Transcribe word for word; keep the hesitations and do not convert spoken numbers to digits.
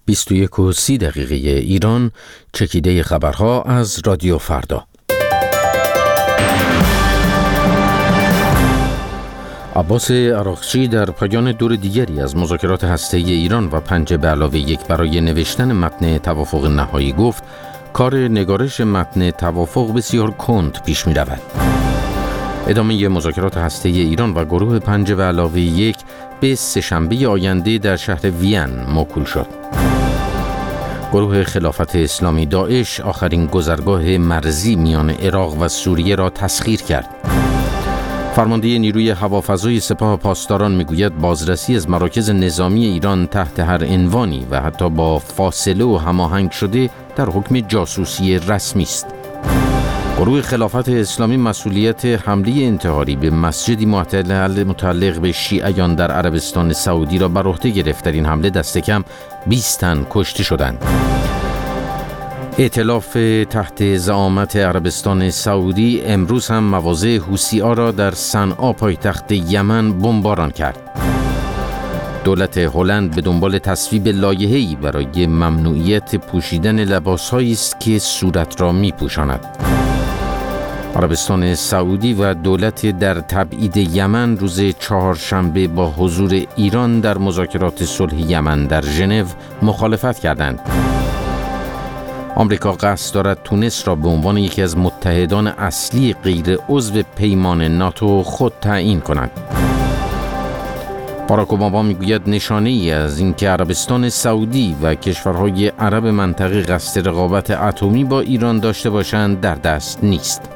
بیست و یک و سی دقیقه ایران، چکیده خبرها از رادیو فردا. عباس عراقچی در پایان دور دیگری از مذاکرات هسته‌ای ایران و پنج به علاوه یک برای نوشتن متن توافق نهایی گفت کار نگارش متن توافق بسیار کند پیش می رود. ادامه مذاکرات هسته‌ای ایران و گروه پنج به علاوه یک به سه‌شنبه آینده در شهر وین موکول شد. گروه خلافت اسلامی داعش آخرین گذرگاه مرزی میان عراق و سوریه را تسخیر کرد. فرمانده نیروی هوافضای سپاه پاسداران میگوید بازرسی از مراکز نظامی ایران تحت هر عنوانی و حتی با فاصله و هماهنگ شده در حکم جاسوسی رسمی است. گروه خلافت اسلامی مسئولیت حمله انتحاری به مسجدی متعلق به شیعیان در عربستان سعودی را بر عهده گرفت. در این حمله دست کم بیست تن کشته شدند. ائتلاف تحت زعامت عربستان سعودی امروز هم مواضع حوثی‌ها را در صنعا پایتخت یمن بمباران کرد. دولت هلند به دنبال تصویب لایحه‌ای برای ممنوعیت پوشیدن لباسهایی است که صورت را می‌پوشاند. عربستان سعودی و دولت در تبعید یمن روز چهارشنبه با حضور ایران در مذاکرات صلح یمن در ژنو مخالفت کردند. آمریکا قصد دارد تونس را به عنوان یکی از متحدان اصلی غیر عضو پیمان ناتو خود تعیین کند. باراک اوباما میگوید نشانه ای از اینکه عربستان سعودی و کشورهای عرب منطقه قصد رقابت اتمی با ایران داشته باشند در دست نیست.